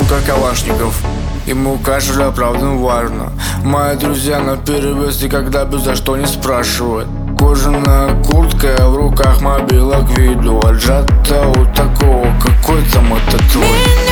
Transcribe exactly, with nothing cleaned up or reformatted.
как Калашников. Ему кашель оправдан важно. Мои друзья на перевес никогда бы за что не спрашивают. Кожаная куртка, в руках мобила к виду. Отжата у такого, какой там это твой.